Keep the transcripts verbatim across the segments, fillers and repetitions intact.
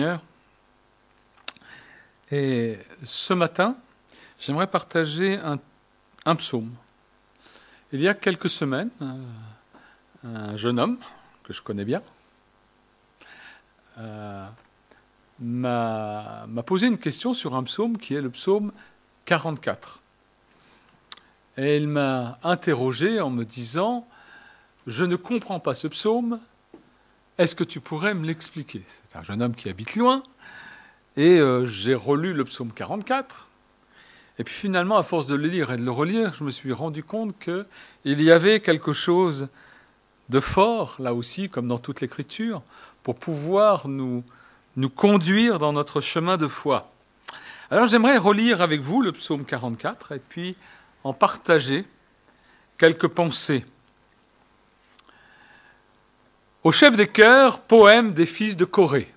Et ce matin, j'aimerais partager un, un psaume. Il y a quelques semaines, un, un jeune homme que je connais bien euh, m'a, m'a posé une question sur un psaume qui est le psaume quarante-quatre. Et il m'a interrogé en me disant « Je ne comprends pas ce psaume, est-ce que tu pourrais me l'expliquer ?» C'est un jeune homme qui habite loin. Et euh, j'ai relu le psaume quarante-quatre. Et puis finalement, à force de le lire et de le relire, je me suis rendu compte qu'il y avait quelque chose de fort, là aussi, comme dans toute l'Écriture, pour pouvoir nous, nous conduire dans notre chemin de foi. Alors j'aimerais relire avec vous le psaume quarante-quatre et puis en partager quelques pensées. Au chef des chœurs, poème des fils de Corée.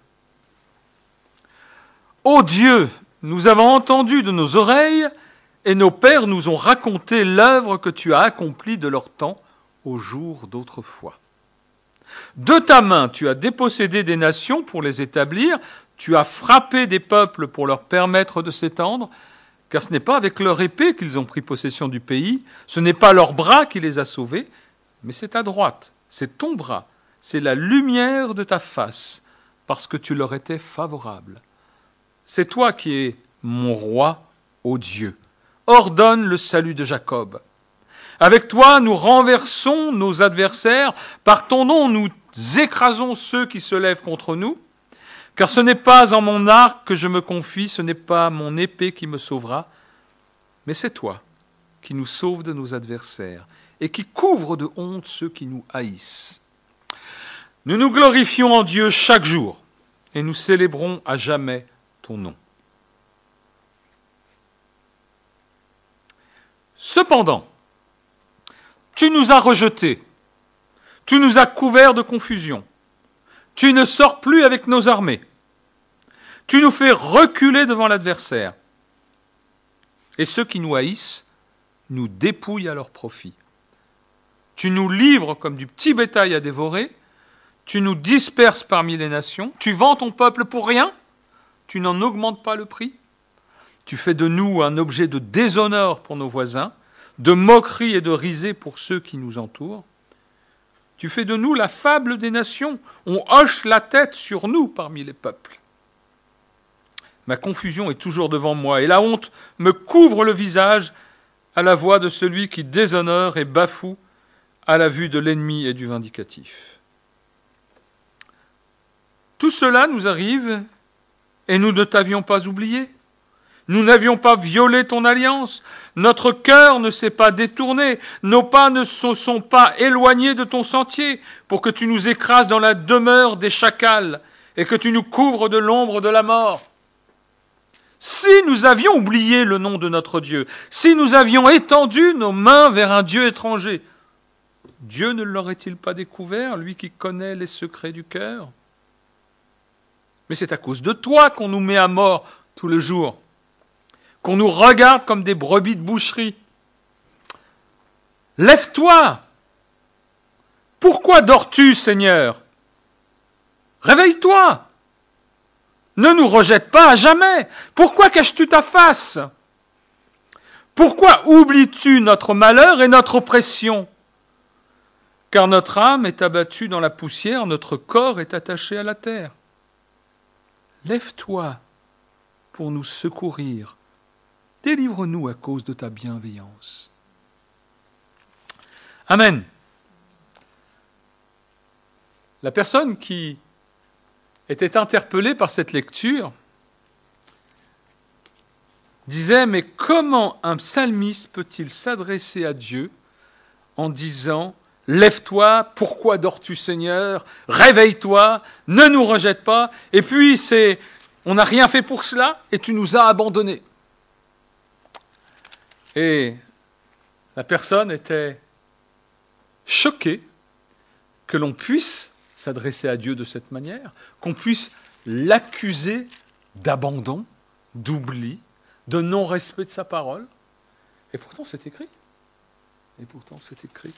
Ô Dieu, nous avons entendu de nos oreilles et nos pères nous ont raconté l'œuvre que tu as accomplie de leur temps au jour d'autrefois. De ta main, tu as dépossédé des nations pour les établir, tu as frappé des peuples pour leur permettre de s'étendre, car ce n'est pas avec leur épée qu'ils ont pris possession du pays, ce n'est pas leur bras qui les a sauvés, mais c'est ta droite, c'est ton bras, c'est la lumière de ta face, parce que tu leur étais favorable. C'est toi qui es mon roi, ô Dieu. Ordonne le salut de Jacob. Avec toi, nous renversons nos adversaires. Par ton nom, nous écrasons ceux qui se lèvent contre nous. Car ce n'est pas en mon arc que je me confie, ce n'est pas mon épée qui me sauvera, mais c'est toi qui nous sauves de nos adversaires et qui couvre de honte ceux qui nous haïssent. Nous nous glorifions en Dieu chaque jour et nous célébrons à jamais ton nom. Cependant, tu nous as rejetés, tu nous as couverts de confusion, tu ne sors plus avec nos armées, tu nous fais reculer devant l'adversaire, et ceux qui nous haïssent nous dépouillent à leur profit. Tu nous livres comme du petit bétail à dévorer, tu nous disperses parmi les nations, tu vends ton peuple pour rien, tu n'en augmentes pas le prix. Tu fais de nous un objet de déshonneur pour nos voisins, de moquerie et de risée pour ceux qui nous entourent. Tu fais de nous la fable des nations. On hoche la tête sur nous parmi les peuples. Ma confusion est toujours devant moi et la honte me couvre le visage à la voix de celui qui déshonore et bafoue à la vue de l'ennemi et du vindicatif. Tout cela nous arrive et nous ne t'avions pas oublié. Nous n'avions pas violé ton alliance. Notre cœur ne s'est pas détourné. Nos pas ne se sont pas éloignés de ton sentier pour que tu nous écrases dans la demeure des chacals et que tu nous couvres de l'ombre de la mort. Si nous avions oublié le nom de notre Dieu, si nous avions étendu nos mains vers un Dieu étranger, Dieu ne l'aurait-il pas découvert, lui qui connaît les secrets du cœur ? Mais c'est à cause de toi qu'on nous met à mort tous les jours, qu'on nous regarde comme des brebis de boucherie. Lève-toi! Pourquoi dors-tu, Seigneur? Réveille-toi! Ne nous rejette pas à jamais. Pourquoi caches-tu ta face? Pourquoi oublies-tu notre malheur et notre oppression? Car notre âme est abattue dans la poussière, notre corps est attaché à la terre. Lève-toi pour nous secourir. Délivre-nous à cause de ta bienveillance. Amen. La personne qui était interpellée par cette lecture disait « Mais comment un psalmiste peut-il s'adresser à Dieu en disant « Lève-toi, pourquoi dors-tu Seigneur? Réveille-toi, ne nous rejette pas. » Et puis c'est « On n'a rien fait pour cela et tu nous as abandonnés. » Et la personne était choquée que l'on puisse s'adresser à Dieu de cette manière, qu'on puisse l'accuser d'abandon, d'oubli, de non-respect de sa parole. Et pourtant, c'est écrit. Et pourtant, c'est écrit.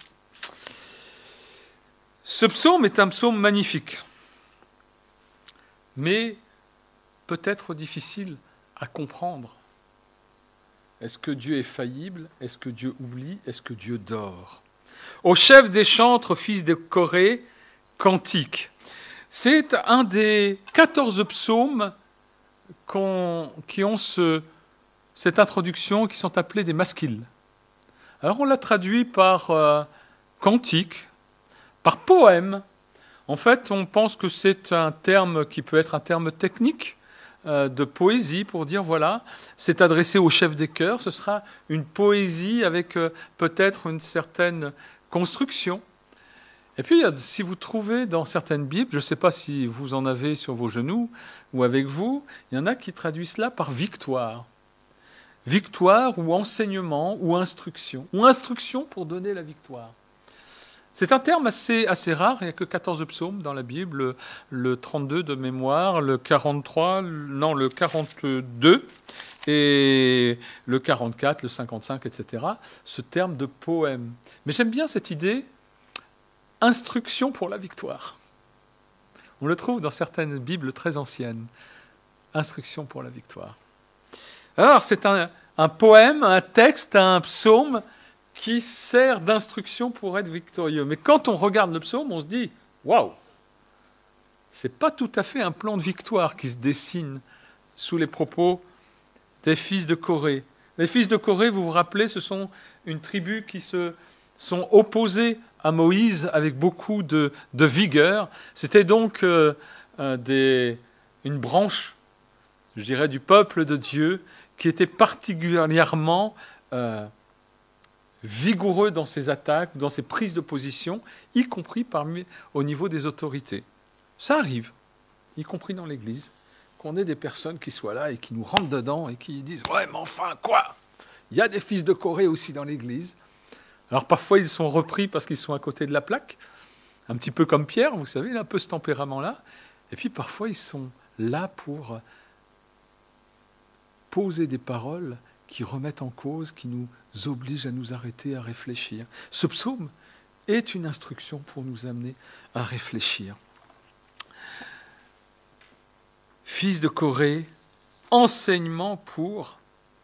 Ce psaume est un psaume magnifique. Mais peut-être difficile à comprendre. Est-ce que Dieu est faillible? Est-ce que Dieu oublie? Est-ce que Dieu dort? Au chef des chantres, fils de Corée, cantique. C'est un des quatorze psaumes qu'on, qui ont ce, cette introduction, qui sont appelés des maskil. Alors on l'a traduit par euh, cantique, par poème. En fait, on pense que c'est un terme qui peut être un terme technique euh, de poésie pour dire, voilà, c'est adressé au chef des chœurs, ce sera une poésie avec euh, peut-être une certaine construction. Et puis, si vous trouvez dans certaines Bibles, je ne sais pas si vous en avez sur vos genoux ou avec vous, il y en a qui traduisent cela par victoire. Victoire ou enseignement ou instruction. Ou instruction pour donner la victoire. C'est un terme assez, assez rare, il n'y a que quatorze psaumes dans la Bible, le, le trente-deux de mémoire, le quarante-trois, non, le quarante-deux, et le quarante-quatre, le cinquante-cinq, et cetera. Ce terme de poème. Mais j'aime bien cette idée, instruction pour la victoire. On le trouve dans certaines Bibles très anciennes. Instruction pour la victoire. Alors, c'est un, un poème, un texte, un psaume qui sert d'instruction pour être victorieux. Mais quand on regarde le psaume, on se dit « Waouh !» C'est pas tout à fait un plan de victoire qui se dessine sous les propos des fils de Corée. Les fils de Corée, vous vous rappelez, ce sont une tribu qui se sont opposés à Moïse avec beaucoup de, de vigueur. C'était donc euh, euh, des, une branche, je dirais, du peuple de Dieu qui était particulièrement euh, vigoureux dans ses attaques, dans ses prises de position, y compris parmi, au niveau des autorités. Ça arrive, y compris dans l'Église, qu'on ait des personnes qui soient là et qui nous rentrent dedans et qui disent « Ouais, mais enfin, quoi ? Il y a des fils de Corée aussi dans l'Église. » Alors parfois, ils sont repris parce qu'ils sont à côté de la plaque, un petit peu comme Pierre, vous savez, il a un peu ce tempérament-là. Et puis parfois, ils sont là pour poser des paroles qui remettent en cause, qui nous obligent à nous arrêter, à réfléchir. Ce psaume est une instruction pour nous amener à réfléchir. Fils de Corée, enseignement pour,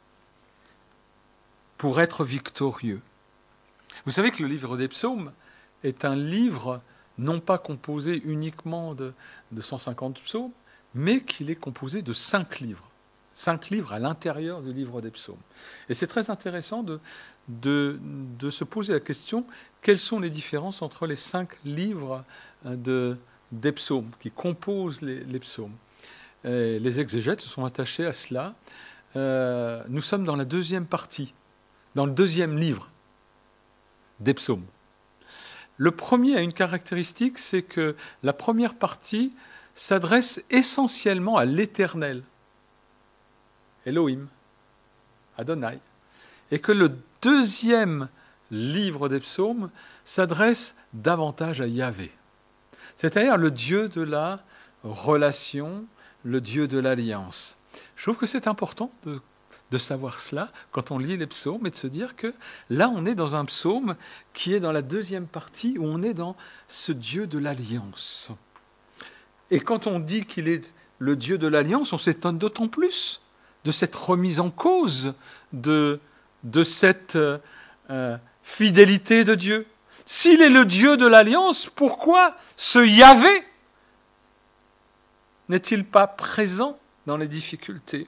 pour être victorieux. Vous savez que le livre des psaumes est un livre non pas composé uniquement de, de cent cinquante psaumes, mais qu'il est composé de cinq livres. Cinq livres à l'intérieur du livre des psaumes. Et c'est très intéressant de, de, de se poser la question, quelles sont les différences entre les cinq livres de, des psaumes, qui composent les, les psaumes. Et les exégètes se sont attachés à cela. Euh, nous sommes dans la deuxième partie, dans le deuxième livre des psaumes. Le premier a une caractéristique, c'est que la première partie s'adresse essentiellement à l'Éternel, Elohim, Adonai, et que le deuxième livre des psaumes s'adresse davantage à Yahvé, c'est-à-dire le Dieu de la relation, le Dieu de l'alliance. Je trouve que c'est important de, de savoir cela quand on lit les psaumes et de se dire que là, on est dans un psaume qui est dans la deuxième partie où on est dans ce Dieu de l'alliance. Et quand on dit qu'il est le Dieu de l'alliance, on s'étonne d'autant plus de cette remise en cause, de, de cette euh, fidélité de Dieu. S'il est le Dieu de l'alliance, pourquoi ce Yahvé n'est-il pas présent dans les difficultés?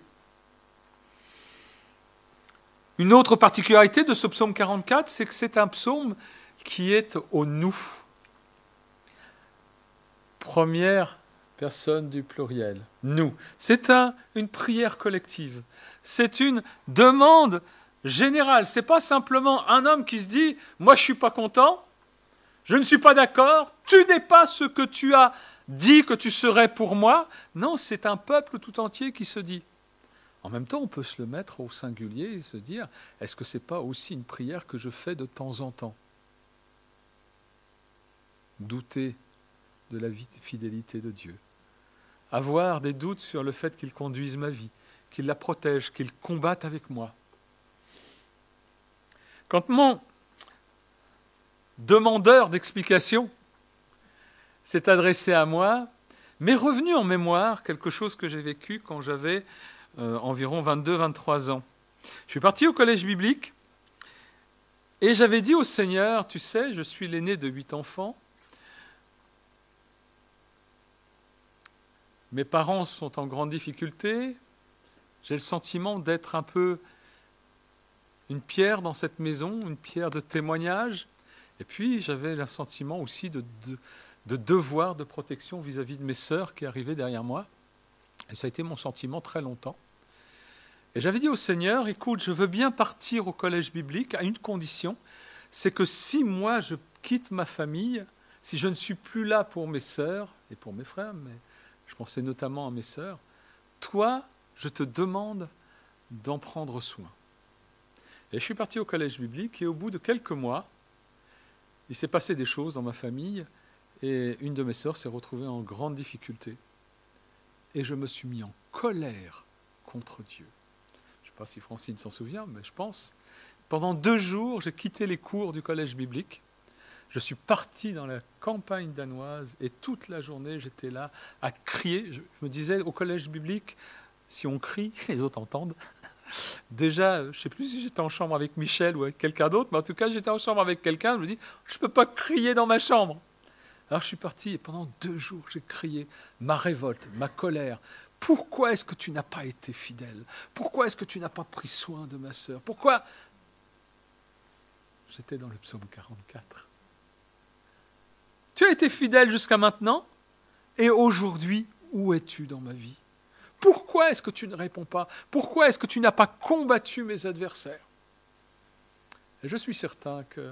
Une autre particularité de ce psaume quarante-quatre, c'est que c'est un psaume qui est au nous. Première personne du pluriel, nous. C'est un, une prière collective. C'est une demande générale. C'est pas simplement un homme qui se dit « Moi, je suis pas content, je ne suis pas d'accord, tu n'es pas ce que tu as dit que tu serais pour moi. » Non, c'est un peuple tout entier qui se dit. En même temps, on peut se le mettre au singulier et se dire « Est-ce que ce n'est pas aussi une prière que je fais de temps en temps ?» Douter de la fidélité de Dieu. Avoir des doutes sur le fait qu'il conduise ma vie, qu'il la protège, qu'il combatte avec moi. Quand mon demandeur d'explication s'est adressé à moi, m'est revenu en mémoire quelque chose que j'ai vécu quand j'avais euh, environ vingt-deux vingt-trois ans. Je suis parti au collège biblique et j'avais dit au Seigneur, tu sais, je suis l'aîné de huit enfants, mes parents sont en grande difficulté, j'ai le sentiment d'être un peu une pierre dans cette maison, une pierre de témoignage, et puis j'avais le sentiment aussi de, de, de devoir de protection vis-à-vis de mes sœurs qui arrivaient derrière moi, et ça a été mon sentiment très longtemps. Et j'avais dit au Seigneur, écoute, je veux bien partir au collège biblique à une condition, c'est que si moi je quitte ma famille, si je ne suis plus là pour mes sœurs et pour mes frères, mais je pensais notamment à mes sœurs, toi, je te demande d'en prendre soin. Et je suis parti au collège biblique et au bout de quelques mois, il s'est passé des choses dans ma famille et une de mes sœurs s'est retrouvée en grande difficulté. Et je me suis mis en colère contre Dieu. Je ne sais pas si Francine s'en souvient, mais je pense. Pendant deux jours, j'ai quitté les cours du collège biblique. Je suis parti dans la campagne danoise et toute la journée, j'étais là à crier. Je me disais, au collège biblique, si on crie, les autres entendent. Déjà, je ne sais plus si j'étais en chambre avec Michel ou avec quelqu'un d'autre, mais en tout cas, j'étais en chambre avec quelqu'un. Je me dis, je ne peux pas crier dans ma chambre. Alors je suis parti et pendant deux jours, j'ai crié ma révolte, ma colère. Pourquoi est-ce que tu n'as pas été fidèle? Pourquoi est-ce que tu n'as pas pris soin de ma sœur? Pourquoi? J'étais dans le psaume quarante-quatre. Tu as été fidèle jusqu'à maintenant, et aujourd'hui, où es-tu dans ma vie? Pourquoi est-ce que tu ne réponds pas? Pourquoi est-ce que tu n'as pas combattu mes adversaires? Et je suis certain que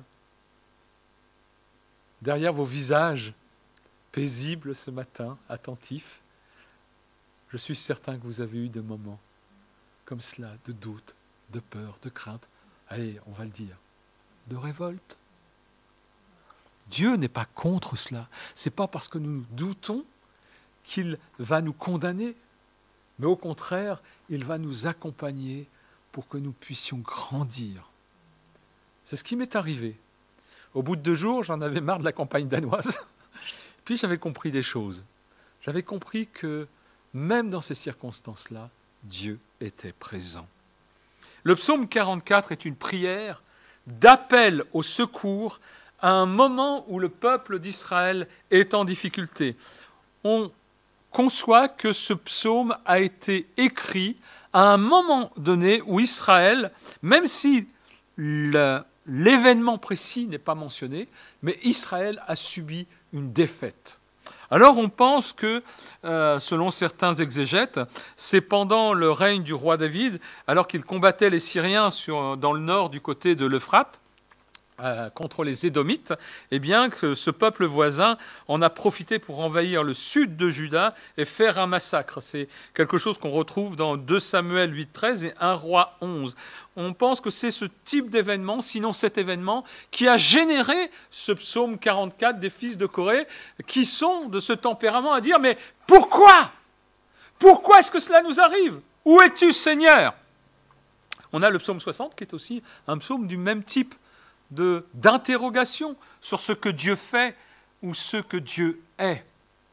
derrière vos visages paisibles ce matin, attentifs, je suis certain que vous avez eu des moments comme cela, de doute, de peur, de crainte. Allez, on va le dire, de révolte. Dieu n'est pas contre cela. Ce n'est pas parce que nous doutons qu'il va nous condamner, mais au contraire, il va nous accompagner pour que nous puissions grandir. C'est ce qui m'est arrivé. Au bout de deux jours, j'en avais marre de la campagne danoise. Puis j'avais compris des choses. J'avais compris que même dans ces circonstances-là, Dieu était présent. Le psaume quarante-quatre est une prière d'appel au secours à un moment où le peuple d'Israël est en difficulté. On conçoit que ce psaume a été écrit à un moment donné où Israël, même si le, l'événement précis n'est pas mentionné, mais Israël a subi une défaite. Alors on pense que, euh, selon certains exégètes, c'est pendant le règne du roi David, alors qu'il combattait les Syriens sur, dans le nord du côté de l'Euphrate, euh, contre les Édomites, eh bien que ce peuple voisin en a profité pour envahir le sud de Juda et faire un massacre. C'est quelque chose qu'on retrouve dans deux Samuel huit treize et un Roi onze. On pense que c'est ce type d'événement, sinon cet événement, qui a généré ce psaume quarante-quatre des fils de Corée, qui sont de ce tempérament à dire « Mais pourquoi ? Pourquoi est-ce que cela nous arrive ? Où es-tu, Seigneur ?» On a le psaume soixante, qui est aussi un psaume du même type de, d'interrogation sur ce que Dieu fait ou ce que Dieu est.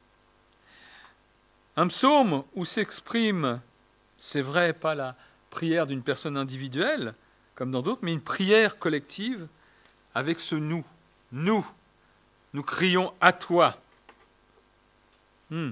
Un psaume où s'exprime, c'est vrai, pas la prière d'une personne individuelle, comme dans d'autres, mais une prière collective avec ce « nous ». Nous, nous crions à toi. Hmm.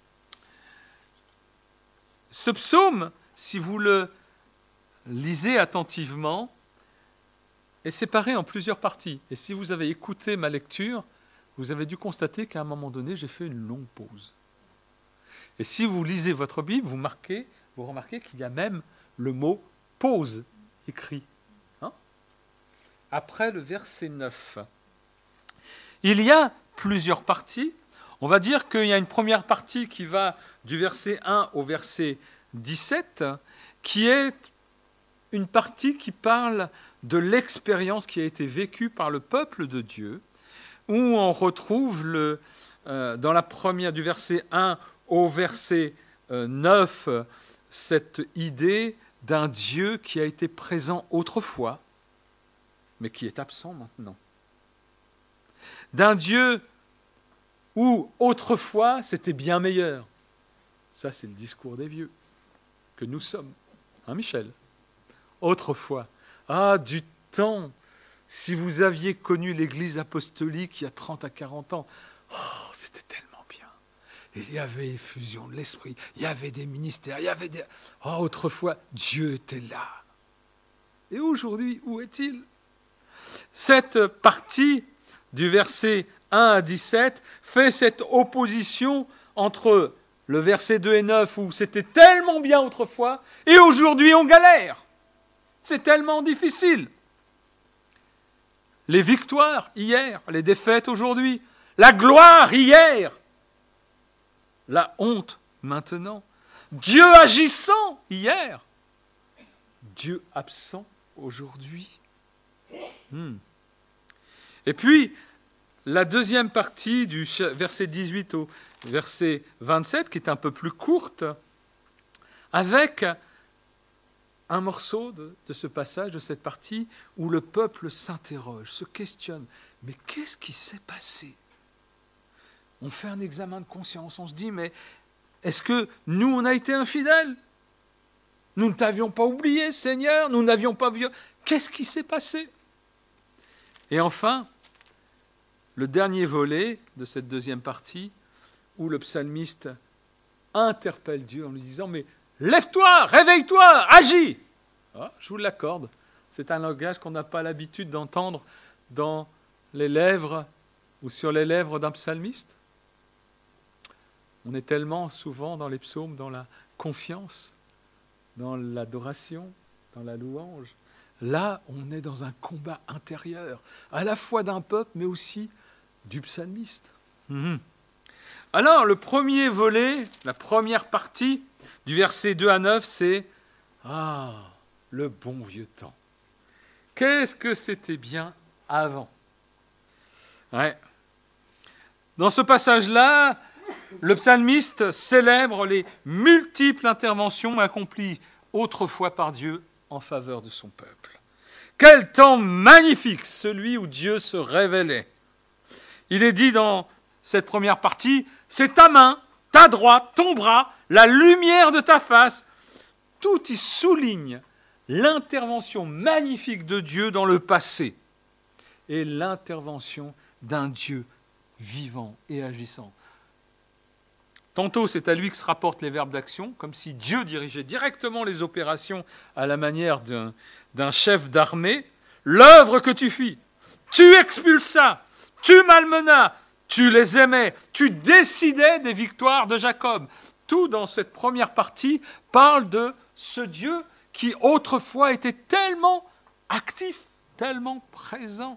Ce psaume, si vous le lisez attentivement, est séparé en plusieurs parties. Et si vous avez écouté ma lecture, vous avez dû constater qu'à un moment donné, j'ai fait une longue pause. Et si vous lisez votre Bible, vous, marquez, vous remarquez qu'il y a même le mot « pause » écrit. Hein ? Après le verset neuf. Il y a plusieurs parties. On va dire qu'il y a une première partie qui va du verset un au verset dix-sept, qui est une partie qui parle de l'expérience qui a été vécue par le peuple de Dieu, où on retrouve le, euh, dans la première, du verset un au verset euh, neuf, cette idée d'un Dieu qui a été présent autrefois, mais qui est absent maintenant. D'un Dieu ou autrefois c'était bien meilleur. Ça, c'est le discours des vieux que nous sommes. Hein, Michel? Autrefois. Ah, du temps, si vous aviez connu l'Église apostolique il y a trente à quarante ans, oh, c'était tellement bien. Il y avait effusion de l'esprit, il y avait des ministères, il y avait des... Oh, autrefois, Dieu était là. Et aujourd'hui, où est-il? Cette partie du verset un à dix-sept fait cette opposition entre le verset deux et neuf où c'était tellement bien autrefois et aujourd'hui on galère. C'est tellement difficile. Les victoires hier, les défaites aujourd'hui, la gloire hier, la honte maintenant, Dieu agissant hier, Dieu absent aujourd'hui. Hmm. Et puis, la deuxième partie du verset dix-huit au verset vingt-sept, qui est un peu plus courte, avec un morceau de, de ce passage, de cette partie, où le peuple s'interroge, se questionne. Mais qu'est-ce qui s'est passé? On fait un examen de conscience, on se dit, mais est-ce que nous, on a été infidèles? Nous ne t'avions pas oublié, Seigneur, nous n'avions pas vu. Qu'est-ce qui s'est passé? Et enfin, le dernier volet de cette deuxième partie, où le psalmiste interpelle Dieu en lui disant « Mais lève-toi, réveille-toi, agis !» Ah, je vous l'accorde, c'est un langage qu'on n'a pas l'habitude d'entendre dans les lèvres ou sur les lèvres d'un psalmiste. On est tellement souvent dans les psaumes, dans la confiance, dans l'adoration, dans la louange. Là, on est dans un combat intérieur, à la fois d'un peuple, mais aussi du psalmiste. Mmh. Alors, le premier volet, la première partie, du verset deux à neuf, c'est « Ah, le bon vieux temps. Qu'est-ce que c'était bien avant ?» Ouais. Dans ce passage-là, le psalmiste célèbre les multiples interventions accomplies autrefois par Dieu en faveur de son peuple. Quel temps magnifique, celui où Dieu se révélait. Il est dit dans cette première partie, c'est ta main, ta droite, ton bras, la lumière de ta face. Tout y souligne l'intervention magnifique de Dieu dans le passé et l'intervention d'un Dieu vivant et agissant. Tantôt, c'est à lui que se rapportent les verbes d'action, comme si Dieu dirigeait directement les opérations à la manière d'un, d'un chef d'armée. L'œuvre que tu fis, tu expulsas, tu malmenas, tu les aimais, tu décidais des victoires de Jacob. Tout dans cette première partie parle de ce Dieu qui autrefois était tellement actif, tellement présent.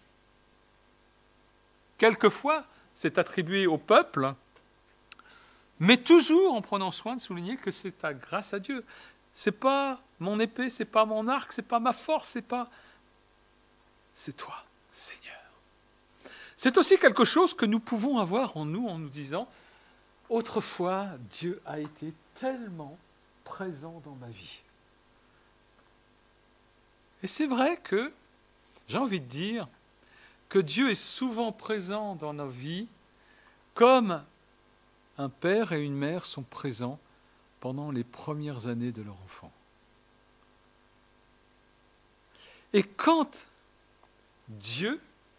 Quelquefois, c'est attribué au peuple, mais toujours en prenant soin de souligner que c'est à grâce à Dieu. C'est pas mon épée, c'est pas mon arc, c'est pas ma force, c'est pas... C'est toi, Seigneur. C'est aussi quelque chose que nous pouvons avoir en nous en nous disant « Autrefois, Dieu a été tellement présent dans ma vie. » Et c'est vrai que, j'ai envie de dire, que Dieu est souvent présent dans nos vies comme un père et une mère sont présents pendant les premières années de leur enfant. Et quand Dieu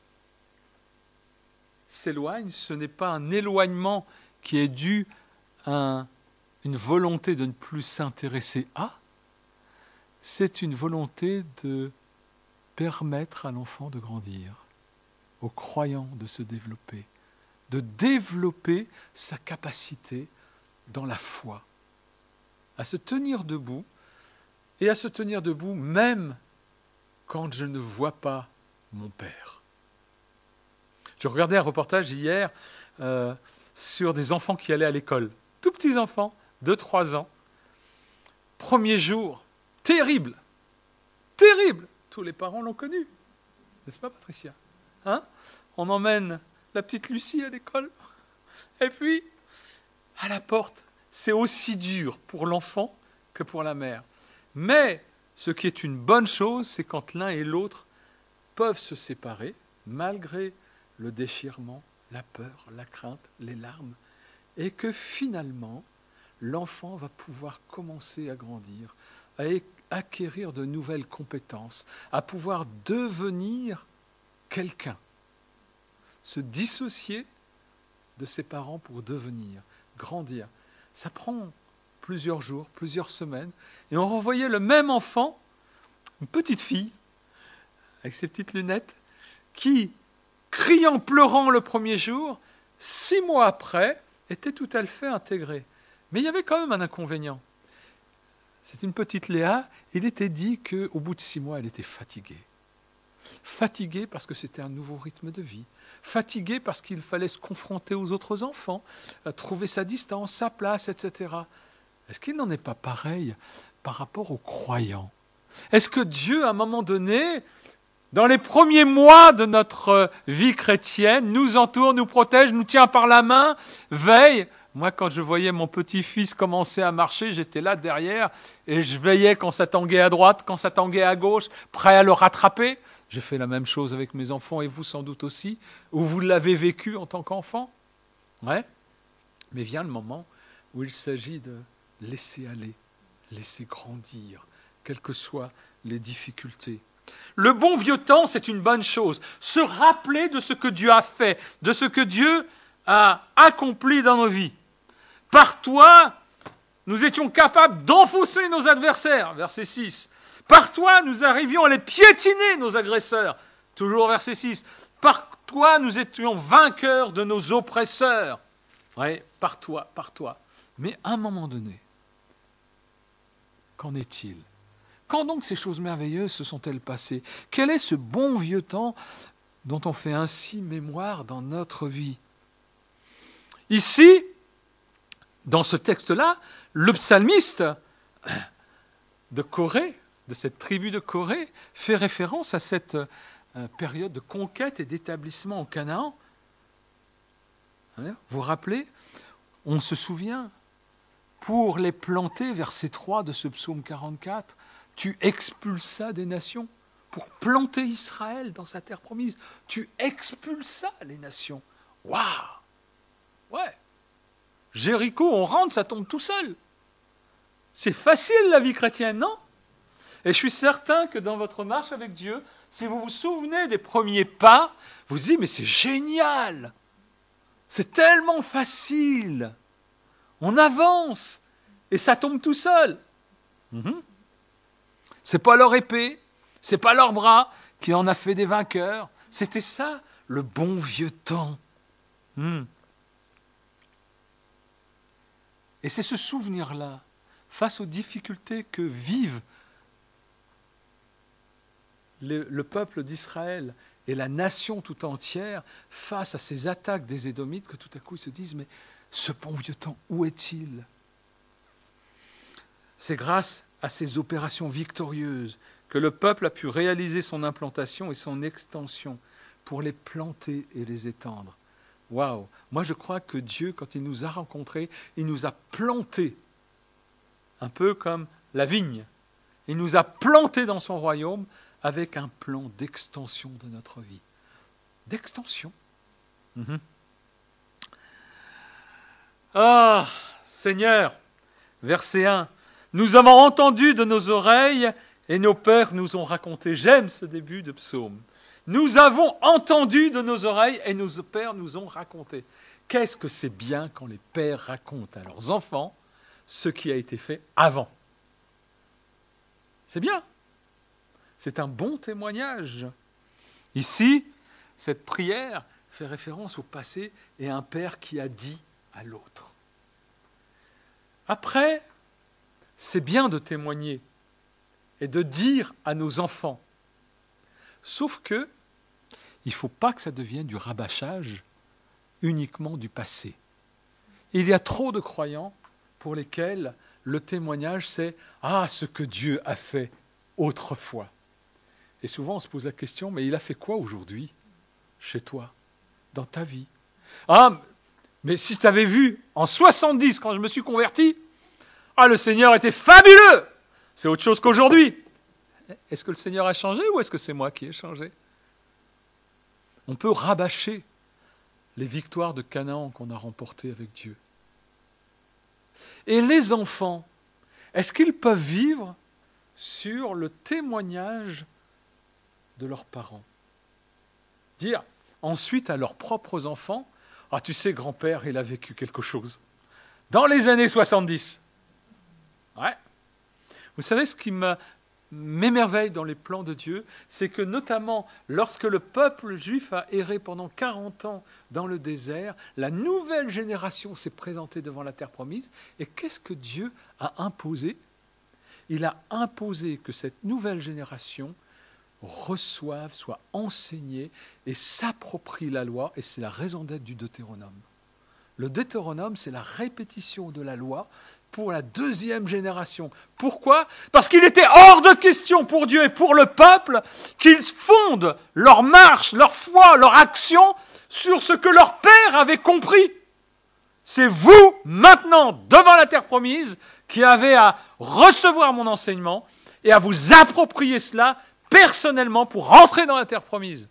s'éloigne, ce n'est pas un éloignement qui est dû à une volonté de ne plus s'intéresser à, c'est une volonté de permettre à l'enfant de grandir, au croyant de se développer, de développer sa capacité dans la foi, à se tenir debout, et à se tenir debout même quand je ne vois pas mon Père. Je regardais un reportage hier euh, sur des enfants qui allaient à l'école, tout petits enfants, deux trois ans. Premier jour, terrible, terrible, tous les parents l'ont connu, n'est-ce pas Patricia, hein? On emmène la petite Lucie à l'école. Et puis, à la porte, c'est aussi dur pour l'enfant que pour la mère. Mais ce qui est une bonne chose, c'est quand l'un et l'autre peuvent se séparer, malgré le déchirement, la peur, la crainte, les larmes, et que finalement, l'enfant va pouvoir commencer à grandir, à acquérir de nouvelles compétences, à pouvoir devenir quelqu'un, se dissocier de ses parents pour devenir, grandir. Ça prend plusieurs jours, plusieurs semaines, et on renvoyait le même enfant, une petite fille, avec ses petites lunettes, qui, criant, pleurant le premier jour, six mois après, était tout à fait intégrée. Mais il y avait quand même un inconvénient. C'est une petite Léa, il était dit qu'au bout de six mois, elle était fatiguée. Fatiguée parce que c'était un nouveau rythme de vie. Fatiguée parce qu'il fallait se confronter aux autres enfants, trouver sa distance, sa place, et cetera. Est-ce qu'il n'en est pas pareil par rapport aux croyants ? Est-ce que Dieu, à un moment donné, dans les premiers mois de notre vie chrétienne, nous entoure, nous protège, nous tient par la main, veille ? Moi, quand je voyais mon petit-fils commencer à marcher, j'étais là derrière et je veillais quand ça tanguait à droite, quand ça tanguait à gauche, prêt à le rattraper. J'ai fait la même chose avec mes enfants et vous sans doute aussi, ou vous l'avez vécu en tant qu'enfant. Ouais. Mais vient le moment où il s'agit de laisser aller, laisser grandir, quelles que soient les difficultés. Le bon vieux temps, c'est une bonne chose. Se rappeler de ce que Dieu a fait, de ce que Dieu a accompli dans nos vies. Par toi, nous étions capables d'enfoncer nos adversaires, verset six. Par toi, nous arrivions à les piétiner, nos agresseurs, toujours verset six. Par toi, nous étions vainqueurs de nos oppresseurs. Oui, par toi, par toi. Mais à un moment donné, qu'en est-il ? Quand donc ces choses merveilleuses se sont-elles passées ? Quel est ce bon vieux temps dont on fait ainsi mémoire dans notre vie ? Ici, dans ce texte-là, le psalmiste de Corée, de cette tribu de Corée, fait référence à cette euh, période de conquête et d'établissement au Canaan. Hein, vous vous rappelez ? On se souvient, pour les planter, verset trois de ce psaume quarante-quatre, tu expulsas des nations. Pour planter Israël dans sa terre promise, tu expulsas les nations. Waouh ! Ouais. Jéricho, on rentre, ça tombe tout seul. C'est facile la vie chrétienne, non ? Et je suis certain que dans votre marche avec Dieu, si vous vous souvenez des premiers pas, vous vous dites, mais c'est génial ! C'est tellement facile ! On avance et ça tombe tout seul. Mm-hmm. C'est pas leur épée, c'est pas leur bras qui en a fait des vainqueurs. C'était ça, le bon vieux temps. Mm. Et c'est ce souvenir-là, face aux difficultés que vivent le, le peuple d'Israël et la nation tout entière, face à ces attaques des Édomites, que tout à coup ils se disent, mais ce bon vieux temps, où est-il ? C'est grâce à ces opérations victorieuses que le peuple a pu réaliser son implantation et son extension pour les planter et les étendre. Waouh ! Moi, je crois que Dieu, quand il nous a rencontrés, il nous a plantés, un peu comme la vigne. Il nous a plantés dans son royaume avec un plan d'extension de notre vie. D'extension. Mm-hmm. Ah, Seigneur, verset un, nous avons entendu de nos oreilles et nos pères nous ont raconté. J'aime ce début de psaume. Nous avons entendu de nos oreilles et nos pères nous ont raconté. Qu'est-ce que c'est bien quand les pères racontent à leurs enfants ce qui a été fait avant. C'est bien. C'est un bon témoignage. Ici, cette prière fait référence au passé et à un père qui a dit à l'autre. Après, c'est bien de témoigner et de dire à nos enfants. Sauf que, il ne faut pas que ça devienne du rabâchage uniquement du passé. Il y a trop de croyants pour lesquels le témoignage, c'est « Ah, ce que Dieu a fait autrefois ». Et souvent, on se pose la question, mais il a fait quoi aujourd'hui, chez toi, dans ta vie ? Ah, mais si tu avais vu, en soixante-dix, quand je me suis converti, ah, le Seigneur était fabuleux ! C'est autre chose qu'aujourd'hui. Est-ce que le Seigneur a changé ou est-ce que c'est moi qui ai changé ? On peut rabâcher. les victoires de Canaan qu'on a remportées avec Dieu. Et les enfants, est-ce qu'ils peuvent vivre sur le témoignage de leurs parents? Dire ensuite à leurs propres enfants, « Ah, tu sais, grand-père, il a vécu quelque chose. » Dans les années soixante-dix. Ouais. Vous savez ce qui me, m'émerveille dans les plans de Dieu, c'est que notamment lorsque le peuple juif a erré pendant quarante ans dans le désert, la nouvelle génération s'est présentée devant la terre promise. Et qu'est-ce que Dieu a imposé? Il a imposé que cette nouvelle génération reçoive, soit enseignée et s'approprie la loi, et c'est la raison d'être du Deutéronome. Le Deutéronome, c'est la répétition de la loi pour la deuxième génération. Pourquoi? Parce qu'il était hors de question pour Dieu et pour le peuple qu'ils fondent leur marche, leur foi, leur action sur ce que leur père avait compris. C'est vous, maintenant, devant la terre promise, qui avez à recevoir mon enseignement et à vous approprier cela personnellement pour rentrer dans la terre promise.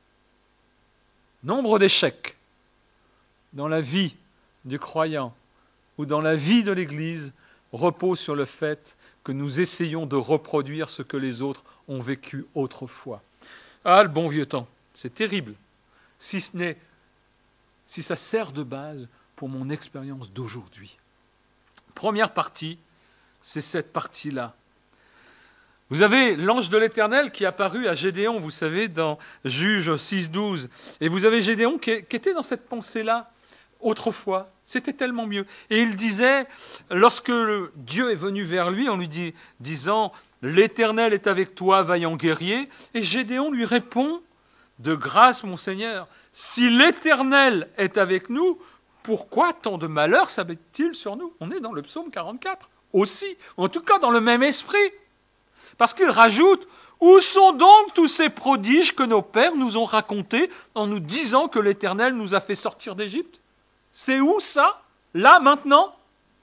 Nombre d'échecs dans la vie du croyant ou dans la vie de l'Église repose sur le fait que nous essayons de reproduire ce que les autres ont vécu autrefois. Ah, le bon vieux temps, c'est terrible, si ce n'est, si ça sert de base pour mon expérience d'aujourd'hui. Première partie, c'est cette partie-là. Vous avez l'ange de l'Éternel qui est apparu à Gédéon, vous savez, dans Juges six douze. Et vous avez Gédéon qui, qui était dans cette pensée-là autrefois. C'était tellement mieux. Et il disait, lorsque Dieu est venu vers lui en lui dit, disant « L'Éternel est avec toi, vaillant guerrier », et Gédéon lui répond « De grâce, mon Seigneur, si l'Éternel est avec nous, pourquoi tant de malheur s'abattent-ils sur nous ?» On est dans le psaume quarante-quatre aussi, en tout cas dans le même esprit. Parce qu'il rajoute « Où sont donc tous ces prodiges que nos pères nous ont racontés en nous disant que l'Éternel nous a fait sortir d'Égypte ?» C'est où ça? Là, maintenant?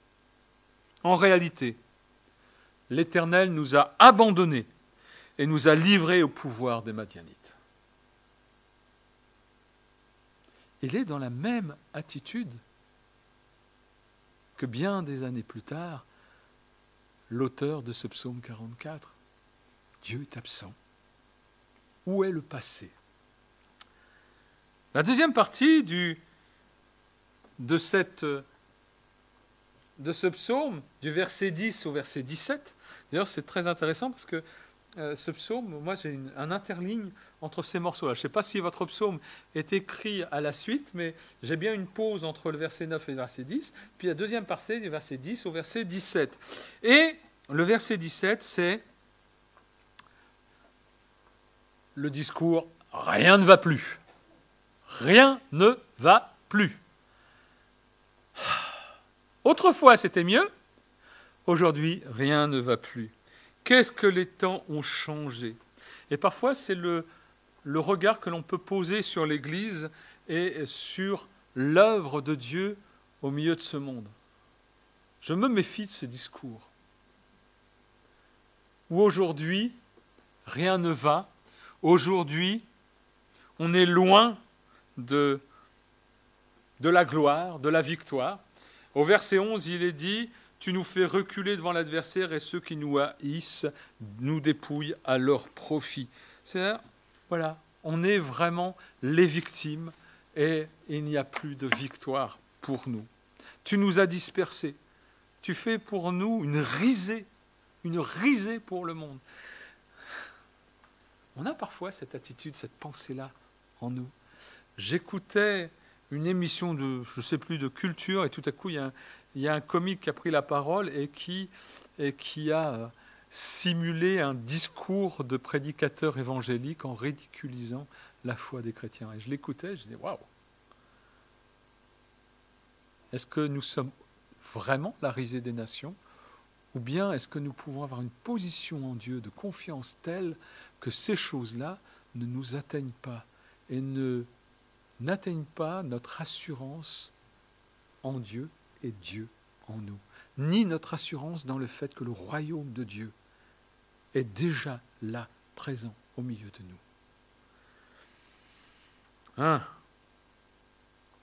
En réalité, l'Éternel nous a abandonnés et nous a livrés au pouvoir des Madianites. Il est dans la même attitude que bien des années plus tard, l'auteur de ce psaume quarante-quatre. Dieu est absent. Où est le passé? La deuxième partie du, de, cette, de ce psaume, du verset dix au verset dix-sept, d'ailleurs c'est très intéressant parce que euh, ce psaume, moi j'ai une, un interligne entre ces morceaux-là. Je ne sais pas si votre psaume est écrit à la suite, mais j'ai bien une pause entre le verset neuf et le verset dix, puis la deuxième partie du verset dix au verset dix-sept. Et le verset dix-sept, c'est le discours « Rien ne va plus ». Rien ne va plus. Autrefois, c'était mieux. Aujourd'hui, rien ne va plus. Qu'est-ce que les temps ont changé? Et parfois, c'est le, le regard que l'on peut poser sur l'Église et sur l'œuvre de Dieu au milieu de ce monde. Je me méfie de ce discours. Où aujourd'hui, rien ne va. Aujourd'hui, on est loin de, de la gloire, de la victoire. Au verset onze, il est dit « Tu nous fais reculer devant l'adversaire et ceux qui nous haïssent nous dépouillent à leur profit. » C'est-à-dire, voilà, on est vraiment les victimes et il n'y a plus de victoire pour nous. Tu nous as dispersés. Tu fais pour nous une risée, une risée pour le monde. On a parfois cette attitude, cette pensée-là en nous. J'écoutais une émission de, je ne sais plus, de culture, et tout à coup, il y a un, il y a un comique qui a pris la parole et qui, et qui a simulé un discours de prédicateur évangélique en ridiculisant la foi des chrétiens. Et je l'écoutais, je disais, waouh! Est-ce que nous sommes vraiment la risée des nations? Ou bien est-ce que nous pouvons avoir une position en Dieu de confiance telle que ces choses-là ne nous atteignent pas et ne n'atteignent pas notre assurance en Dieu et Dieu en nous, ni notre assurance dans le fait que le royaume de Dieu est déjà là, présent au milieu de nous. Hein?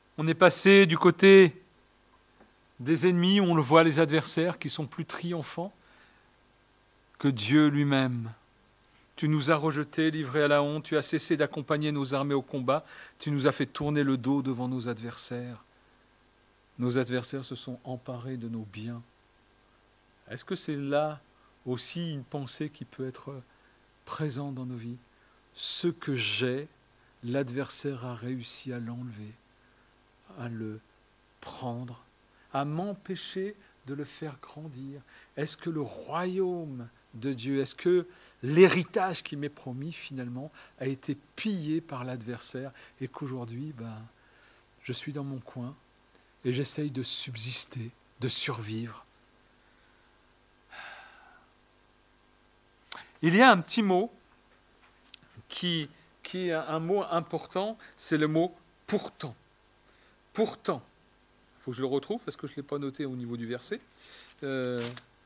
On est passé du côté des ennemis, où on le voit, les adversaires qui sont plus triomphants que Dieu lui-même. Tu nous as rejetés, livrés à la honte, tu as cessé d'accompagner nos armées au combat, tu nous as fait tourner le dos devant nos adversaires. Nos adversaires se sont emparés de nos biens. Est-ce que c'est là aussi une pensée qui peut être présente dans nos vies? Ce que j'ai, l'adversaire a réussi à l'enlever, à le prendre, à m'empêcher de le faire grandir. Est-ce que le royaume de Dieu, est-ce que l'héritage qui m'est promis finalement a été pillé par l'adversaire et qu'aujourd'hui, ben, je suis dans mon coin et j'essaye de subsister, de survivre? Il y a un petit mot qui, qui est un mot important, c'est le mot « pourtant ». Pourtant. Il faut que je le retrouve parce que je ne l'ai pas noté au niveau du verset. Euh,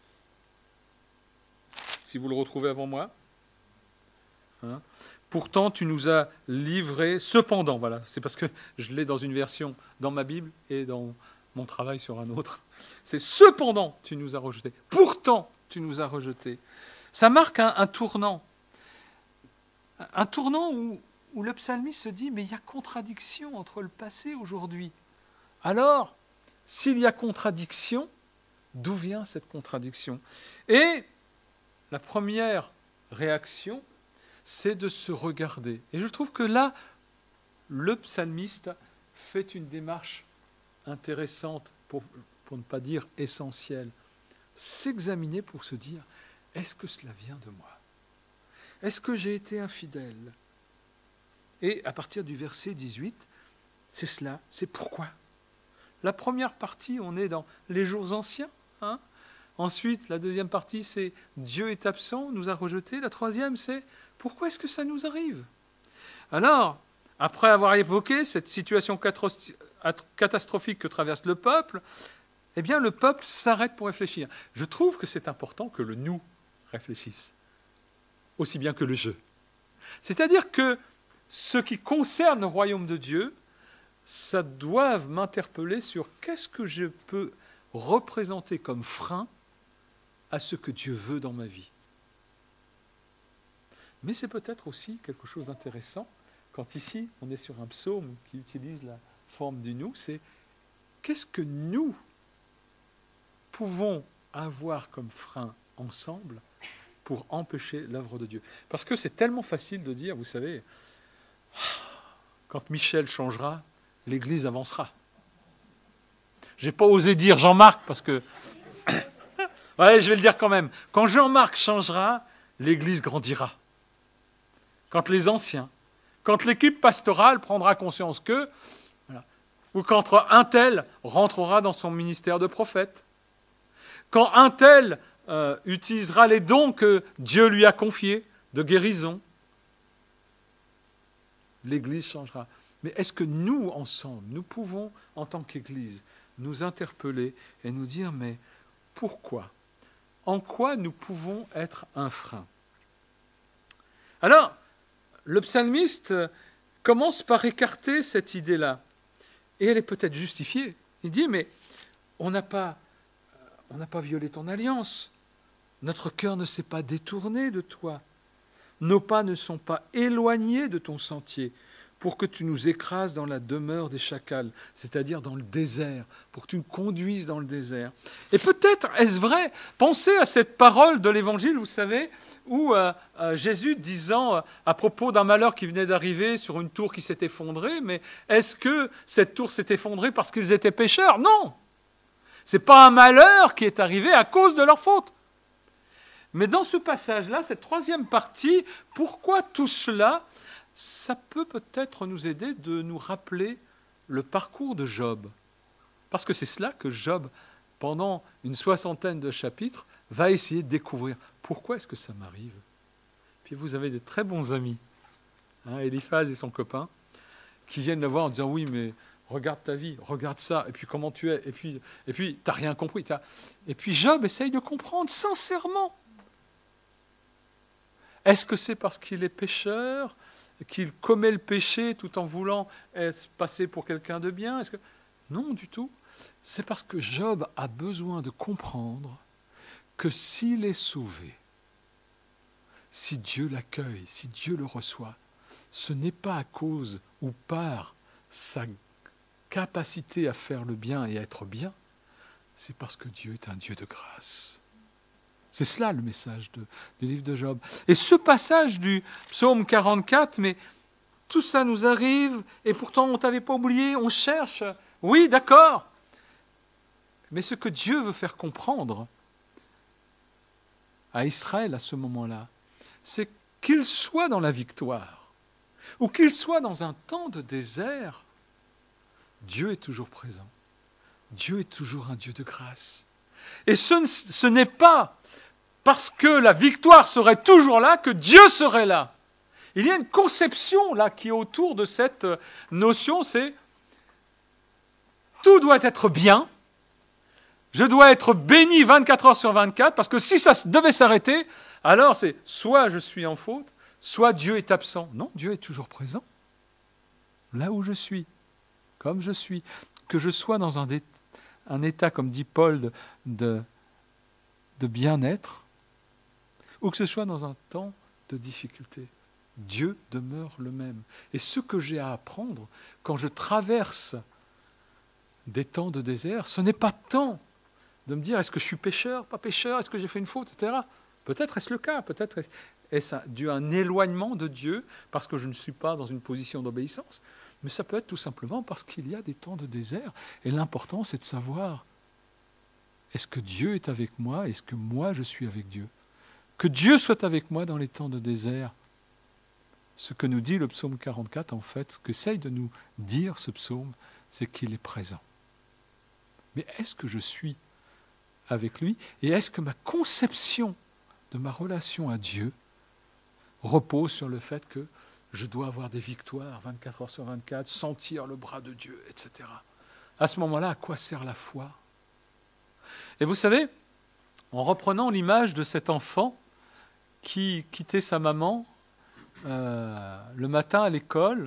si vous le retrouvez avant moi. Hein. Pourtant, tu nous as livré, cependant, voilà, c'est parce que je l'ai dans une version dans ma Bible et dans mon travail sur un autre. C'est cependant, tu nous as rejetés. Pourtant, tu nous as rejetés. Ça marque un, un tournant. Un tournant où, où le psalmiste se dit, mais il y a contradiction entre le passé et aujourd'hui. Alors, s'il y a contradiction, d'où vient cette contradiction? Et la première réaction, c'est de se regarder. Et je trouve que là, le psalmiste fait une démarche intéressante, pour, pour ne pas dire essentielle. S'examiner pour se dire, est-ce que cela vient de moi? Est-ce que j'ai été infidèle? Et à partir du verset dix-huit, c'est cela, c'est pourquoi. La première partie, on est dans les jours anciens. Hein. Ensuite, la deuxième partie, c'est Dieu est absent, nous a rejetés. La troisième, c'est pourquoi est-ce que ça nous arrive? Alors, après avoir évoqué cette situation catastrophique que traverse le peuple, eh bien, le peuple s'arrête pour réfléchir. Je trouve que c'est important que le nous réfléchisse, aussi bien que le je. C'est-à-dire que ce qui concerne le royaume de Dieu, ça doit m'interpeller sur qu'est-ce que je peux représenter comme frein à ce que Dieu veut dans ma vie. Mais c'est peut-être aussi quelque chose d'intéressant, quand ici on est sur un psaume qui utilise la forme du nous, c'est qu'est-ce que nous pouvons avoir comme frein ensemble pour empêcher l'œuvre de Dieu. Parce que c'est tellement facile de dire, vous savez, quand Michel changera, l'Église avancera. Je n'ai pas osé dire Jean-Marc parce que... ouais, je vais le dire quand même. Quand Jean-Marc changera, l'Église grandira. Quand les anciens, quand l'équipe pastorale prendra conscience que, voilà, ou quand un tel rentrera dans son ministère de prophète, quand un tel euh, utilisera les dons que Dieu lui a confiés de guérison, l'Église changera. Mais est-ce que nous, ensemble, nous pouvons, en tant qu'Église, nous interpeller et nous dire, mais pourquoi? En quoi nous pouvons être un frein? Alors, le psalmiste commence par écarter cette idée-là. Et elle est peut-être justifiée. Il dit, mais on n'a pas, on n'a pas violé ton alliance. Notre cœur ne s'est pas détourné de toi. Nos pas ne sont pas éloignés de ton sentier, pour que tu nous écrases dans la demeure des chacals, c'est-à-dire dans le désert, pour que tu nous conduises dans le désert. Et peut-être est-ce vrai? Pensez à cette parole de l'Évangile, vous savez, où euh, euh, Jésus disant euh, à propos d'un malheur qui venait d'arriver sur une tour qui s'est effondrée, mais est-ce que cette tour s'est effondrée parce qu'ils étaient pécheurs? Non! Ce n'est pas un malheur qui est arrivé à cause de leur faute. Mais dans ce passage-là, cette troisième partie, pourquoi tout cela? Ça peut peut-être nous aider de nous rappeler le parcours de Job. Parce que c'est cela que Job, pendant une soixantaine de chapitres, va essayer de découvrir. Pourquoi est-ce que ça m'arrive? Puis vous avez de très bons amis, hein, Eliphaz et son copain, qui viennent le voir en disant « Oui, mais regarde ta vie, regarde ça, et puis comment tu es, et puis, et puis t'as rien compris. » Et puis Job essaye de comprendre sincèrement. Est-ce que c'est parce qu'il est pécheur? qu'il commet le péché tout en voulant être passé pour quelqu'un de bien? Est-ce que... Non, du tout. C'est parce que Job a besoin de comprendre que s'il est sauvé, si Dieu l'accueille, si Dieu le reçoit, ce n'est pas à cause ou par sa capacité à faire le bien et à être bien, c'est parce que Dieu est un Dieu de grâce. C'est cela le message de, du livre de Job. Et ce passage du psaume quarante-quatre, mais tout ça nous arrive, et pourtant on ne t'avait pas oublié, on cherche. Oui, d'accord. Mais ce que Dieu veut faire comprendre à Israël à ce moment-là, c'est qu'il soit dans la victoire, ou qu'il soit dans un temps de désert, Dieu est toujours présent. Dieu est toujours un Dieu de grâce. Et ce, ce n'est pas parce que la victoire serait toujours là que Dieu serait là. Il y a une conception là qui est autour de cette notion, c'est tout doit être bien, je dois être béni vingt-quatre heures sur vingt-quatre, parce que si ça devait s'arrêter, alors c'est soit je suis en faute, soit Dieu est absent. Non, Dieu est toujours présent, là où je suis, comme je suis. Que je sois dans un, dé, un état, comme dit Paul, de, de, de bien-être, ou que ce soit dans un temps de difficulté. Dieu demeure le même. Et ce que j'ai à apprendre quand je traverse des temps de désert, ce n'est pas tant de me dire est-ce que je suis pécheur, pas pécheur, est-ce que j'ai fait une faute, et cetera. Peut-être est-ce le cas, peut-être est-ce dû à un éloignement de Dieu parce que je ne suis pas dans une position d'obéissance, mais ça peut être tout simplement parce qu'il y a des temps de désert. Et l'important, c'est de savoir est-ce que Dieu est avec moi, est-ce que moi je suis avec Dieu. Que Dieu soit avec moi dans les temps de désert. Ce que nous dit le psaume quarante-quatre, en fait, ce qu'essaye de nous dire ce psaume, c'est qu'il est présent. Mais est-ce que je suis avec lui? Et est-ce que ma conception de ma relation à Dieu repose sur le fait que je dois avoir des victoires vingt-quatre heures sur vingt-quatre, sentir le bras de Dieu, et cetera. À ce moment-là, à quoi sert la foi? Et vous savez, en reprenant l'image de cet enfant qui quittait sa maman euh, le matin à l'école,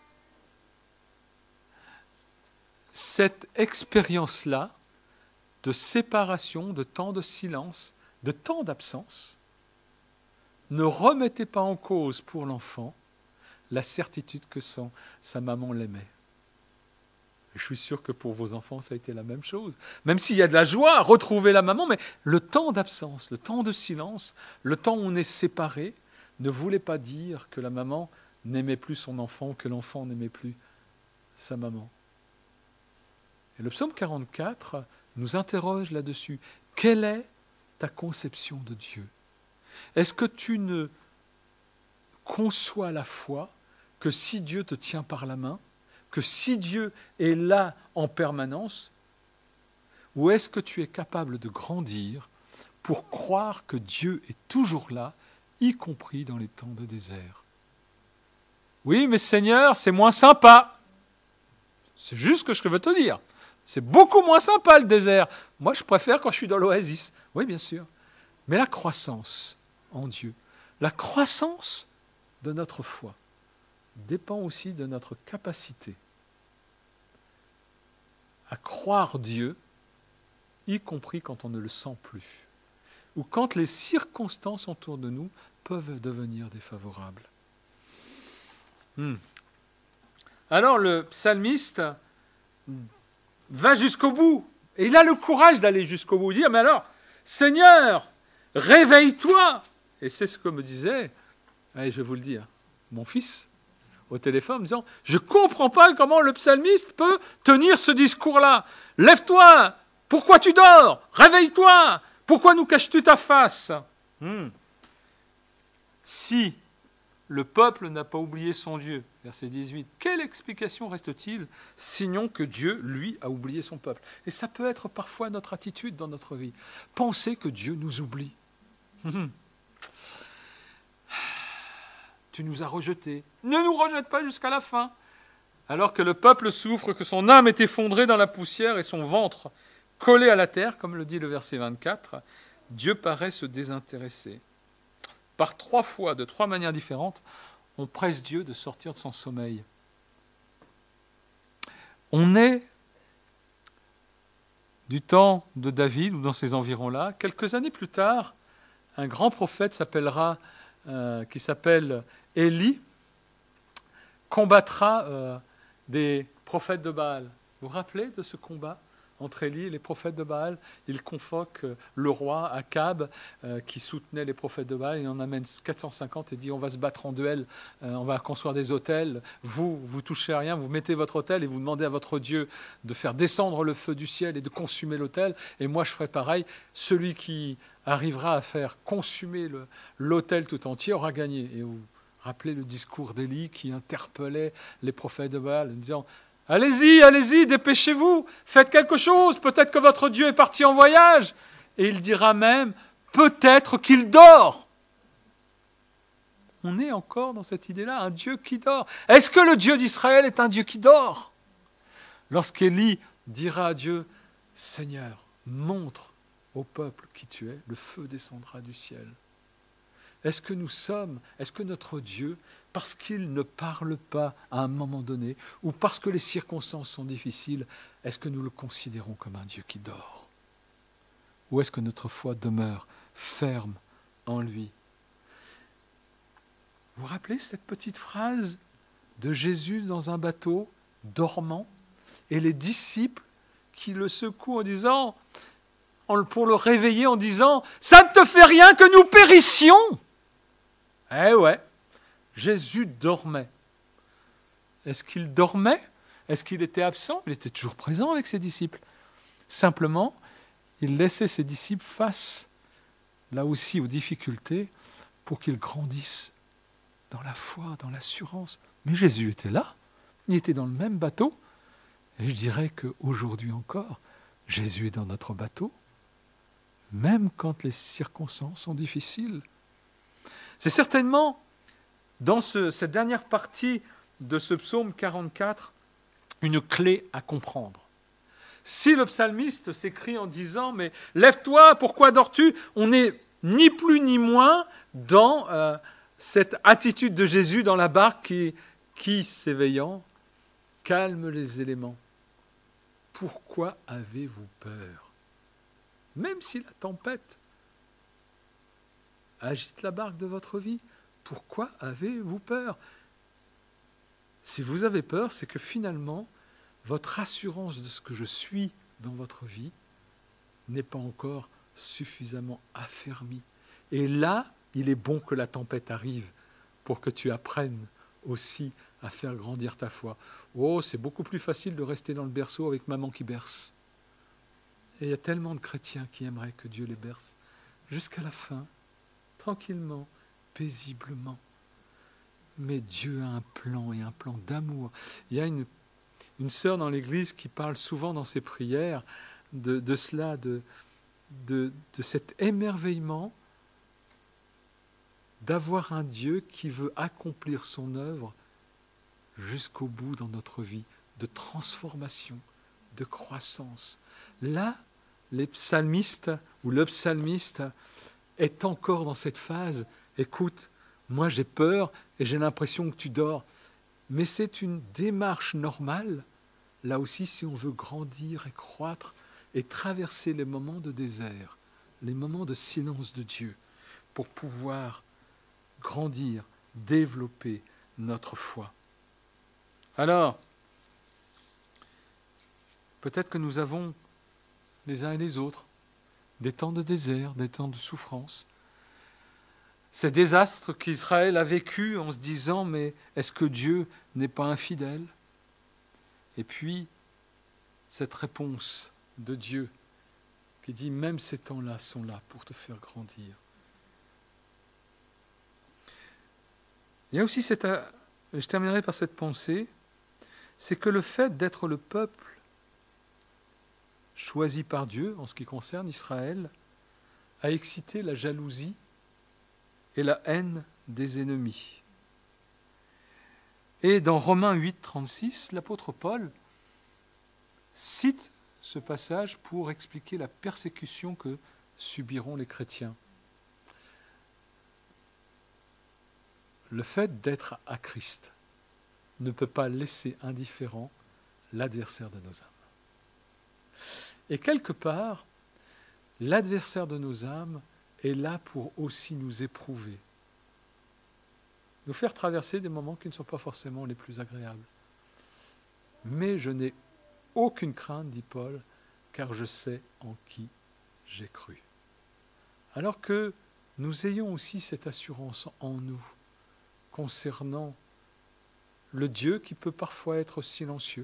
cette expérience-là de séparation, de temps de silence, de temps d'absence, ne remettait pas en cause pour l'enfant la certitude que son, sa maman l'aimait. Je suis sûr que pour vos enfants, ça a été la même chose. Même s'il y a de la joie à retrouver la maman, mais le temps d'absence, le temps de silence, le temps où on est séparé, ne voulait pas dire que la maman n'aimait plus son enfant, que l'enfant n'aimait plus sa maman. Et le psaume quarante-quatre nous interroge là-dessus. Quelle est ta conception de Dieu? Est-ce que tu ne conçois la foi que si Dieu te tient par la main, que si Dieu est là en permanence, ou est-ce que tu es capable de grandir pour croire que Dieu est toujours là, y compris dans les temps de désert? Oui, mais Seigneur, c'est moins sympa. C'est juste ce que je veux te dire. C'est beaucoup moins sympa le désert. Moi, je préfère quand je suis dans l'oasis. Oui, bien sûr. Mais la croissance en Dieu, la croissance de notre foi, dépend aussi de notre capacité à croire Dieu, y compris quand on ne le sent plus, ou quand les circonstances autour de nous peuvent devenir défavorables. Hmm. Alors le psalmiste va jusqu'au bout, et il a le courage d'aller jusqu'au bout, dire, mais alors, Seigneur, réveille-toi. Et c'est ce que me disait, allez, je vais vous le dire, mon fils, au téléphone, en me disant, je ne comprends pas comment le psalmiste peut tenir ce discours-là. Lève-toi, pourquoi tu dors? Réveille-toi, pourquoi nous caches-tu ta face? hmm. Si le peuple n'a pas oublié son Dieu, verset dix-huit, quelle explication reste-t-il, sinon que Dieu, lui, a oublié son peuple? Et ça peut être parfois notre attitude dans notre vie. Penser que Dieu nous oublie. Tu nous as rejetés. Ne nous rejette pas jusqu'à la fin. Alors que le peuple souffre, que son âme est effondrée dans la poussière et son ventre collé à la terre, comme le dit le verset vingt-quatre, Dieu paraît se désintéresser. Par trois fois, de trois manières différentes, on presse Dieu de sortir de son sommeil. On est du temps de David, ou dans ces environs-là. Quelques années plus tard, un grand prophète s'appellera, euh, qui s'appelle Élie, combattra euh, des prophètes de Baal. Vous vous rappelez de ce combat entre Élie et les prophètes de Baal? Il convoque le roi Akab euh, qui soutenait les prophètes de Baal. Il en amène quatre cent cinquante et dit on va se battre en duel, euh, on va construire des autels. Vous, vous touchez à rien, vous mettez votre autel et vous demandez à votre Dieu de faire descendre le feu du ciel et de consumer l'autel. Et moi je ferai pareil. Celui qui arrivera à faire consumer le, l'autel tout entier aura gagné. Et vous rappelez le discours d'Élie qui interpellait les prophètes de Baal en disant allez-y, allez-y, dépêchez-vous, faites quelque chose, peut-être que votre Dieu est parti en voyage. Et il dira même, peut-être qu'il dort. On est encore dans cette idée-là, un Dieu qui dort. Est-ce que le Dieu d'Israël est un Dieu qui dort? Lorsqu'Élie dira à Dieu, Seigneur, montre au peuple qui tu es, le feu descendra du ciel. Est-ce que nous sommes, est-ce que notre Dieu, parce qu'il ne parle pas à un moment donné, ou parce que les circonstances sont difficiles, est-ce que nous le considérons comme un Dieu qui dort? Ou est-ce que notre foi demeure ferme en lui? Vous vous rappelez cette petite phrase de Jésus dans un bateau, dormant, et les disciples qui le secouent en disant, pour le réveiller en disant « Ça ne te fait rien que nous périssions !» Eh ouais, Jésus dormait. Est-ce qu'il dormait? Est-ce qu'il était absent? Il était toujours présent avec ses disciples. Simplement, il laissait ses disciples face, là aussi, aux difficultés, pour qu'ils grandissent dans la foi, dans l'assurance. Mais Jésus était là, il était dans le même bateau. Et je dirais qu'aujourd'hui encore, Jésus est dans notre bateau, même quand les circonstances sont difficiles. C'est certainement, dans ce, cette dernière partie de ce psaume quarante-quatre, une clé à comprendre. Si le psalmiste s'écrie en disant « Mais lève-toi, pourquoi dors-tu » on n'est ni plus ni moins dans euh, cette attitude de Jésus dans la barque qui, qui, s'éveillant, calme les éléments. Pourquoi avez-vous peur? Même si la tempête agite la barque de votre vie, pourquoi avez-vous peur? Si vous avez peur, c'est que finalement, votre assurance de ce que je suis dans votre vie n'est pas encore suffisamment affermie. Et là, il est bon que la tempête arrive pour que tu apprennes aussi à faire grandir ta foi. Oh, c'est beaucoup plus facile de rester dans le berceau avec maman qui berce. Et il y a tellement de chrétiens qui aimeraient que Dieu les berce jusqu'à la fin, tranquillement, paisiblement. Mais Dieu a un plan et un plan d'amour. Il y a une, une sœur dans l'église qui parle souvent dans ses prières de, de cela, de, de, de cet émerveillement d'avoir un Dieu qui veut accomplir son œuvre jusqu'au bout dans notre vie, de transformation, de croissance. Là, les psalmistes ou le psalmiste est encore dans cette phase. Écoute, moi j'ai peur et j'ai l'impression que tu dors. Mais c'est une démarche normale, là aussi, si on veut grandir et croître et traverser les moments de désert, les moments de silence de Dieu, pour pouvoir grandir, développer notre foi. Alors, peut-être que nous avons, les uns et les autres, des temps de désert, des temps de souffrance. Ces désastres qu'Israël a vécus en se disant « Mais est-ce que Dieu n'est pas infidèle ?» Et puis, cette réponse de Dieu qui dit « Même ces temps-là sont là pour te faire grandir. » Il y a aussi cette... Je terminerai par cette pensée, c'est que le fait d'être le peuple choisi par Dieu, en ce qui concerne Israël, a excité la jalousie et la haine des ennemis. Et dans Romains huit, trente-six, l'apôtre Paul cite ce passage pour expliquer la persécution que subiront les chrétiens. le fait d'être à Christ ne peut pas laisser indifférent l'adversaire de nos âmes. Et quelque part, l'adversaire de nos âmes est là pour aussi nous éprouver, nous faire traverser des moments qui ne sont pas forcément les plus agréables. Mais je n'ai aucune crainte, dit Paul, car je sais en qui j'ai cru. Alors que nous ayons aussi cette assurance en nous concernant le Dieu qui peut parfois être silencieux,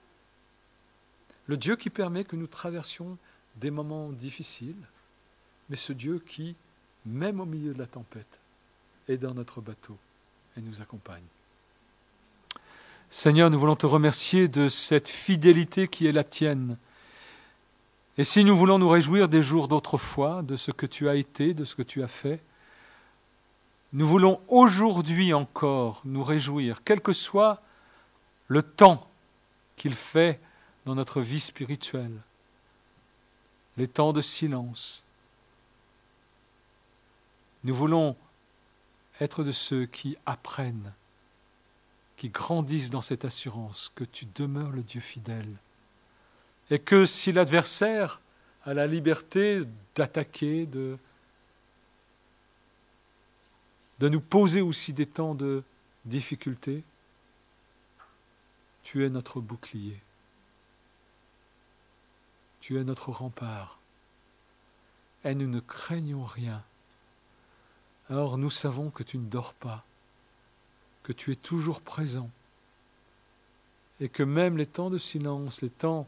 le Dieu qui permet que nous traversions des moments difficiles, mais ce Dieu qui, même au milieu de la tempête, est dans notre bateau et nous accompagne. Seigneur, nous voulons te remercier de cette fidélité qui est la tienne. Et si nous voulons nous réjouir des jours d'autrefois, de ce que tu as été, de ce que tu as fait, nous voulons aujourd'hui encore nous réjouir, quel que soit le temps qu'il fait dans notre vie spirituelle, les temps de silence. Nous voulons être de ceux qui apprennent, qui grandissent dans cette assurance que tu demeures le Dieu fidèle. Et que si l'adversaire a la liberté d'attaquer, de, de nous poser aussi des temps de difficulté, tu es notre bouclier. Tu es notre rempart. Et nous ne craignons rien. Alors nous savons que tu ne dors pas, que tu es toujours présent, et que même les temps de silence, les temps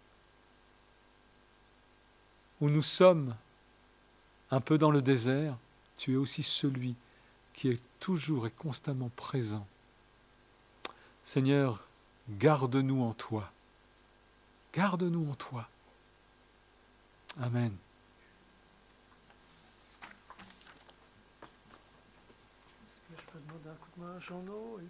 où nous sommes un peu dans le désert, tu es aussi celui qui est toujours et constamment présent. Seigneur, garde-nous en toi. Garde-nous en toi. Amen. Est-ce que je peux demander un coup de main à Jean-No et